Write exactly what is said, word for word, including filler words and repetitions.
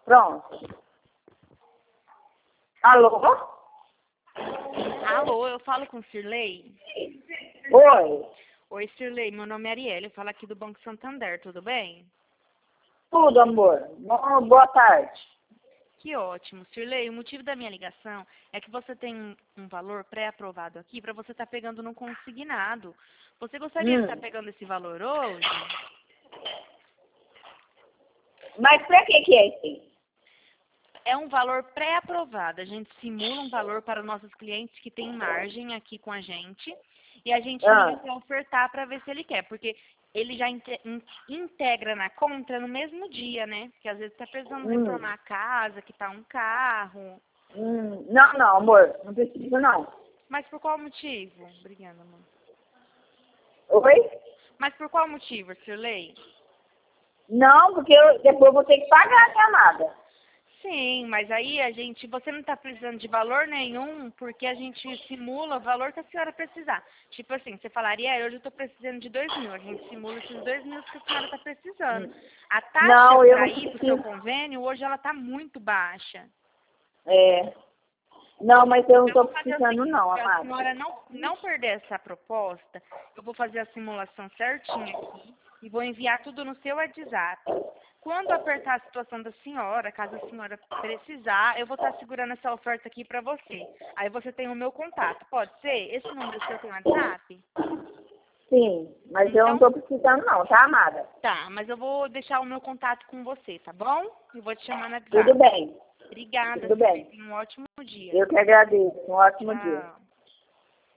Pronto. Alô? Alô, eu falo com Cirlei? Oi. Oi, Cirlei, meu nome é Arielle, eu falo aqui do Banco Santander, tudo bem? Tudo, amor. Bom, boa tarde. Que ótimo. Cirlei, o motivo da minha ligação é que você tem um valor pré-aprovado aqui para você estar pegando no consignado. Você gostaria de estar Hum. pegando esse valor hoje? Mas pra que que é isso? É um valor pré-aprovado. A gente simula um valor para os nossos clientes que têm margem aqui com a gente e a gente Ah. liga para ofertar para ver se ele quer, porque ele já inte- in- integra na conta no mesmo dia, né? Porque às vezes está precisando Hum. reformar a casa, quitar um carro. Hum. Não, não, amor. Não precisa, não. Mas por qual motivo? Obrigada, amor. Oi? Mas por qual motivo, Cirlei? Não, porque eu depois vou ter que pagar, minha amada. Sim, mas aí a gente, você não está precisando de valor nenhum, porque a gente simula o valor que a senhora precisar. Tipo assim, você falaria, "É, hoje eu estou precisando de dois mil, a gente simula esses dois mil que a senhora está precisando. A taxa Não, eu para não ir para o seu preciso. convênio, hoje ela está muito baixa. É. Não, mas eu não Eu tô vou fazer o precisando, seguinte, não, para a amada. senhora não, não perder essa proposta, eu vou fazer a simulação certinha aqui e vou enviar tudo no seu WhatsApp. Quando apertar a situação da senhora, caso a senhora precisar, eu vou estar segurando essa oferta aqui para você. Aí você tem o meu contato, pode ser? Esse número seu tem WhatsApp? Sim, mas eu não Então, tô precisando, não, tá, amada? tá, mas eu vou deixar o meu contato com você, tá bom? E vou te chamar no Tudo WhatsApp. bem, Obrigada, tudo Silvia. bem. Tenha um ótimo dia. Eu que agradeço. Um ótimo dia. Tchau.